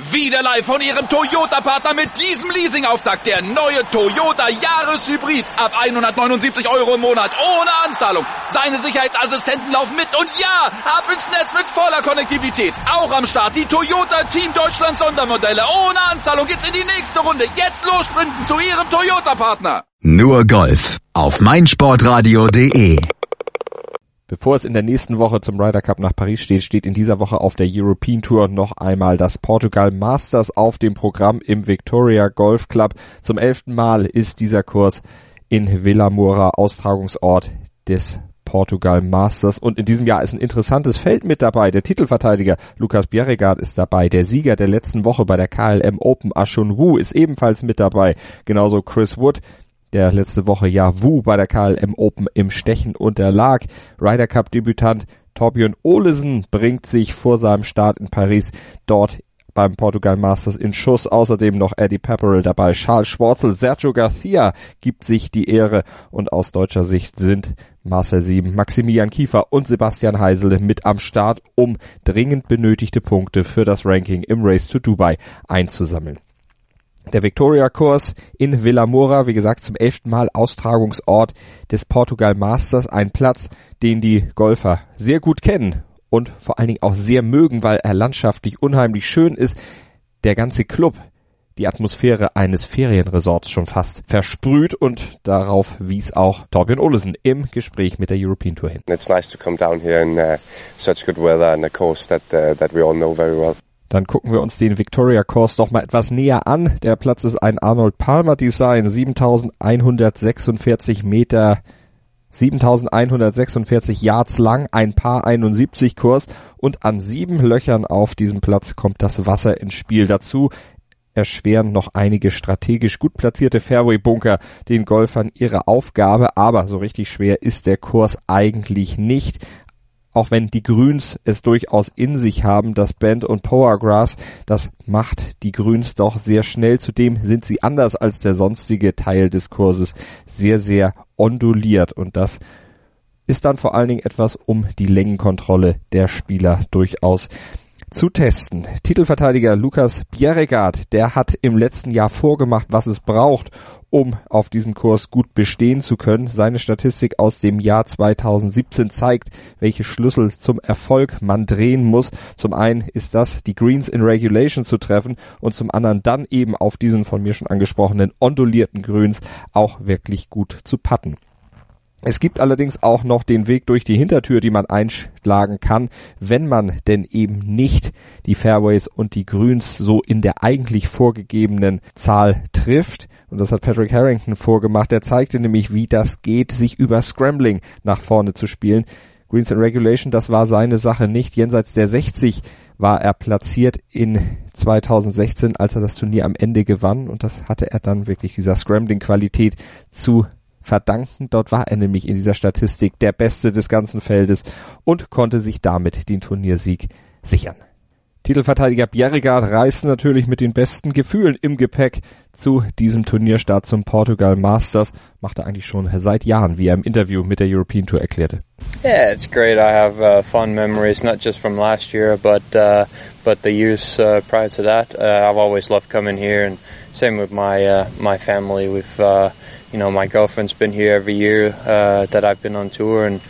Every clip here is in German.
Wieder live von Ihrem Toyota-Partner mit diesem Leasing-Auftakt. Der neue Toyota Jahreshybrid. Ab 179 € im Monat. Ohne Anzahlung. Seine Sicherheitsassistenten laufen mit. Und ja, ab ins Netz mit voller Konnektivität. Auch am Start die Toyota Team Deutschland Sondermodelle. Ohne Anzahlung geht's in die nächste Runde. Jetzt los sprinten zu Ihrem Toyota-Partner. Nur Golf auf meinsportradio.de. Bevor es in der nächsten Woche zum Ryder Cup nach Paris steht in dieser Woche auf der European Tour noch einmal das Portugal Masters auf dem Programm im Victoria Golf Club. Zum 11. Mal ist dieser Kurs in Vilamoura Austragungsort des Portugal Masters und in diesem Jahr ist ein interessantes Feld mit dabei. Der Titelverteidiger Lucas Bjerregaard ist dabei. Der Sieger der letzten Woche bei der KLM Open, Ah-Chun Woo, ist ebenfalls mit dabei. Genauso Chris Wood, der letzte Woche Woo bei der KLM Open im Stechen unterlag. Ryder Cup Debütant Thorbjørn Olesen bringt sich vor seinem Start in Paris dort beim Portugal Masters in Schuss. Außerdem noch Eddie Pepperell dabei, Charles Schwartzel, Sergio Garcia gibt sich die Ehre und aus deutscher Sicht sind Marcel Sieben, Maximilian Kiefer und Sebastian Heisele mit am Start, um dringend benötigte Punkte für das Ranking im Race to Dubai einzusammeln. Der Victoria-Kurs in Vilamoura, wie gesagt, zum 11. Mal Austragungsort des Portugal Masters. Ein Platz, den die Golfer sehr gut kennen und vor allen Dingen auch sehr mögen, weil er landschaftlich unheimlich schön ist. Der ganze Club die Atmosphäre eines Ferienresorts schon fast versprüht und darauf wies auch Thorbjørn Olesen im Gespräch mit der European Tour hin. It's nice to come down here in such good weather and a course that we all know very well. Dann gucken wir uns den Victoria Course doch mal etwas näher an. Der Platz ist ein Arnold Palmer Design, 7146 Meter, 7146 Yards lang, ein Par 71 Kurs und an 7 Löchern auf diesem Platz kommt das Wasser ins Spiel. Dazu erschweren noch einige strategisch gut platzierte Fairway-Bunker den Golfern ihre Aufgabe, aber so richtig schwer ist der Kurs eigentlich nicht. Auch wenn die Grüns es durchaus in sich haben, das Bend- und Powergrass, das macht die Grüns doch sehr schnell. Zudem sind sie anders als der sonstige Teil des Kurses sehr, sehr onduliert. Und das ist dann vor allen Dingen etwas, um die Längenkontrolle der Spieler durchaus zu testen. Titelverteidiger Lucas Bjerregaard, der hat im letzten Jahr vorgemacht, was es braucht, um auf diesem Kurs gut bestehen zu können. Seine Statistik aus dem Jahr 2017 zeigt, welche Schlüssel zum Erfolg man drehen muss. Zum einen ist das, die Greens in Regulation zu treffen und zum anderen dann eben auf diesen von mir schon angesprochenen ondulierten Greens auch wirklich gut zu putten. Es gibt allerdings auch noch den Weg durch die Hintertür, die man einschlagen kann, wenn man denn eben nicht die Fairways und die Grüns so in der eigentlich vorgegebenen Zahl trifft. Und das hat Patrick Harrington vorgemacht. Er zeigte nämlich, wie das geht, sich über Scrambling nach vorne zu spielen. Greens in Regulation, das war seine Sache nicht. Jenseits der 60 war er platziert in 2016, als er das Turnier am Ende gewann. Und das hatte er dann wirklich dieser Scrambling-Qualität zu verdanken. Dort war er nämlich in dieser Statistik der Beste des ganzen Feldes und konnte sich damit den Turniersieg sichern. Titelverteidiger Bjerregaard reist natürlich mit den besten Gefühlen im Gepäck zu diesem Turnierstart zum Portugal Masters. Macht er eigentlich schon seit Jahren, wie er im Interview mit der European Tour erklärte. Yeah, it's great. I have fond memories, not just from last year, but the years prior to that. I've always loved coming here, and same with my family. We've my girlfriend's been here every year that I've been on tour, and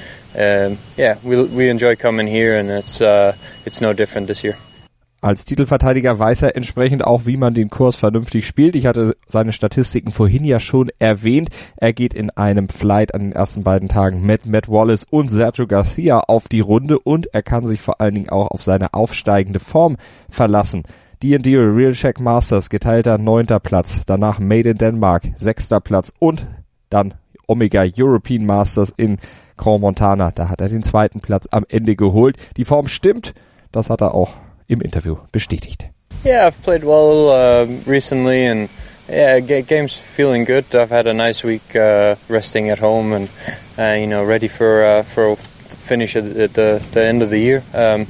we enjoy coming here, and it's no different this year. Als Titelverteidiger weiß er entsprechend auch, wie man den Kurs vernünftig spielt. Ich hatte seine Statistiken vorhin ja schon erwähnt. Er geht in einem Flight an den ersten beiden Tagen mit Matt Wallace und Sergio Garcia auf die Runde und er kann sich vor allen Dingen auch auf seine aufsteigende Form verlassen. D&D Real Check Masters geteilter 9. Platz, danach Made in Denmark 6. Platz und dann Omega European Masters in Grand Montana. Da hat er den 2. Platz am Ende geholt. Die Form stimmt, das hat er auch im Interview bestätigt. Yeah, I've played well recently and game's feeling good. I've had a nice week resting at home and ready for finish at the end of the year.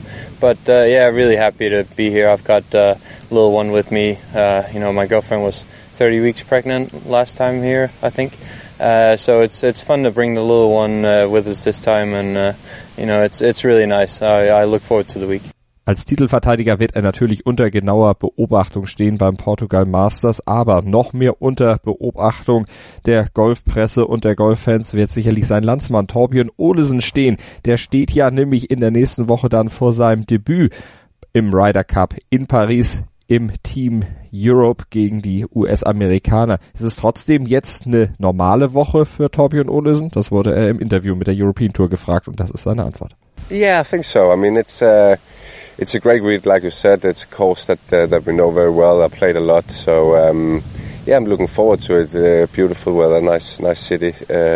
Really happy to be here. I've got a little one with me. My girlfriend was 30 weeks pregnant last time here, I think. So it's fun to bring the little one with us this time, and it's really nice. I look forward to the week. Als Titelverteidiger wird er natürlich unter genauer Beobachtung stehen beim Portugal Masters, aber noch mehr unter Beobachtung der Golfpresse und der Golffans wird sicherlich sein Landsmann Thorbjørn Olesen stehen. Der steht ja nämlich in der nächsten Woche dann vor seinem Debüt im Ryder Cup in Paris im Team Europe gegen die US-Amerikaner. Ist es trotzdem jetzt eine normale Woche für Thorbjørn Olesen? Das wurde er im Interview mit der European Tour gefragt und das ist seine Antwort. Yeah, I think so. I mean, it's a great week, like you said. It's a course that we know very well. I played a lot, so yeah, I'm looking forward to it. Beautiful weather, nice city.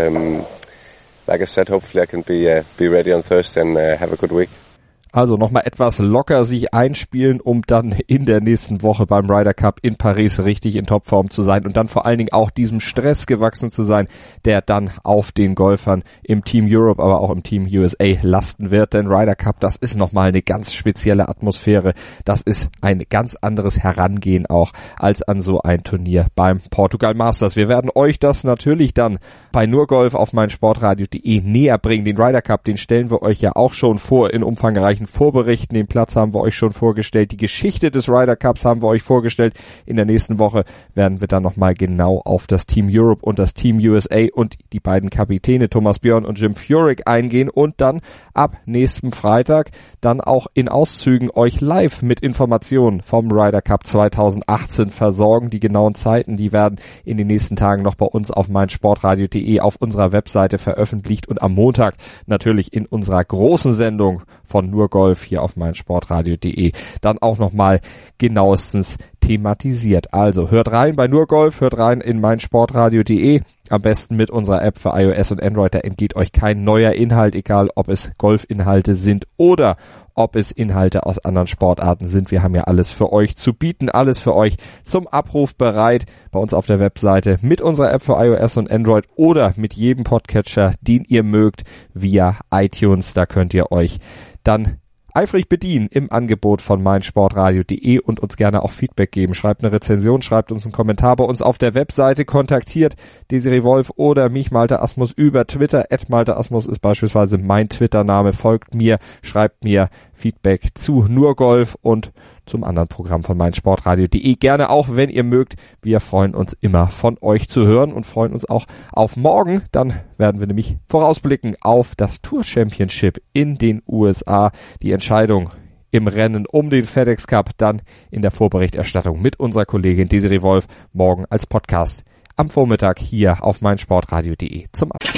Like I said, hopefully I can be ready on Thursday and have a good week. Also nochmal etwas locker sich einspielen, um dann in der nächsten Woche beim Ryder Cup in Paris richtig in Topform zu sein und dann vor allen Dingen auch diesem Stress gewachsen zu sein, der dann auf den Golfern im Team Europe, aber auch im Team USA lasten wird. Denn Ryder Cup, das ist nochmal eine ganz spezielle Atmosphäre. Das ist ein ganz anderes Herangehen auch als an so ein Turnier beim Portugal Masters. Wir werden euch das natürlich dann bei nurgolf auf meinsportradio.de näher bringen. Den Ryder Cup, den stellen wir euch ja auch schon vor in umfangreichen Vorberichten. Den Platz haben wir euch schon vorgestellt. Die Geschichte des Ryder Cups haben wir euch vorgestellt. In der nächsten Woche werden wir dann nochmal genau auf das Team Europe und das Team USA und die beiden Kapitäne Thomas Björn und Jim Furyk eingehen und dann ab nächsten Freitag dann auch in Auszügen euch live mit Informationen vom Ryder Cup 2018 versorgen. Die genauen Zeiten, die werden in den nächsten Tagen noch bei uns auf meinsportradio.de auf unserer Webseite veröffentlicht und am Montag natürlich in unserer großen Sendung von nurgolf hier auf meinsportradio.de dann auch nochmal genauestens thematisiert. Also hört rein bei nurgolf, hört rein in meinsportradio.de, am besten mit unserer App für iOS und Android, da entgeht euch kein neuer Inhalt, egal ob es Golfinhalte sind oder ob es Inhalte aus anderen Sportarten sind. Wir haben ja alles für euch zu bieten, alles für euch zum Abruf bereit bei uns auf der Webseite mit unserer App für iOS und Android oder mit jedem Podcatcher, den ihr mögt, via iTunes. Da könnt ihr euch dann eifrig bedienen im Angebot von meinsportradio.de und uns gerne auch Feedback geben. Schreibt eine Rezension, schreibt uns einen Kommentar bei uns auf der Webseite, kontaktiert Desiree Wolf oder mich, Malte Asmus, über Twitter. @MalteAsmus ist beispielsweise mein Twitter-Name. Folgt mir, schreibt mir Feedback zu nurgolf und zum anderen Programm von meinsportradio.de. Gerne auch, wenn ihr mögt. Wir freuen uns immer von euch zu hören und freuen uns auch auf morgen. Dann werden wir nämlich vorausblicken auf das Tour Championship in den USA. Die Entscheidung im Rennen um den FedEx Cup dann in der Vorberichterstattung mit unserer Kollegin Desiree Wolf morgen als Podcast am Vormittag hier auf meinsportradio.de zum Abschluss.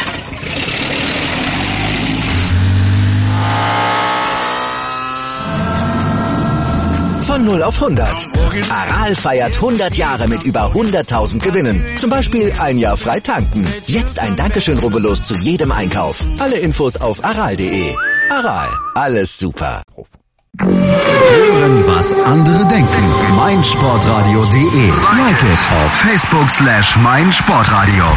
Von 0 auf 100. Aral feiert 100 Jahre mit über 100.000 Gewinnen. Zum Beispiel ein Jahr frei tanken. Jetzt ein Dankeschön, rubbellos zu jedem Einkauf. Alle Infos auf aral.de. Aral, alles super. Hören, was andere denken. meinsportradio.de. Like it auf Facebook/meinsportradio.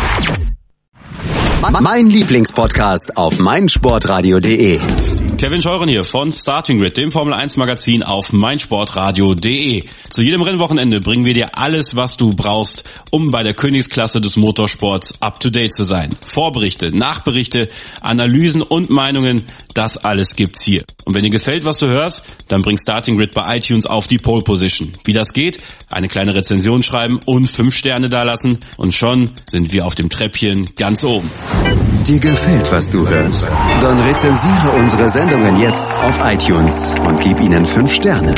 Mein Lieblingspodcast auf meinsportradio.de. Kevin Scheuren hier von Starting Grid, dem Formel 1 Magazin auf meinsportradio.de. Zu jedem Rennwochenende bringen wir dir alles, was du brauchst, um bei der Königsklasse des Motorsports up to date zu sein. Vorberichte, Nachberichte, Analysen und Meinungen, das alles gibt's hier. Und wenn dir gefällt, was du hörst, dann bring Starting Grid bei iTunes auf die Pole Position. Wie das geht? Eine kleine Rezension schreiben und 5 Sterne dalassen und schon sind wir auf dem Treppchen ganz oben. Dir gefällt, was du hörst? Dann rezensiere unsere Sendungen jetzt auf iTunes und gib ihnen 5 Sterne.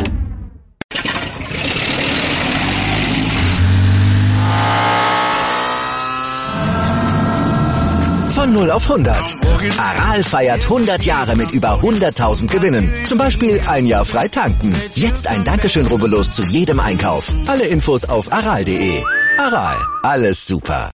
Von 0 auf 100. Aral feiert 100 Jahre mit über 100.000 Gewinnen. Zum Beispiel ein Jahr frei tanken. Jetzt ein Dankeschön, rubbellos zu jedem Einkauf. Alle Infos auf aral.de. Aral, alles super.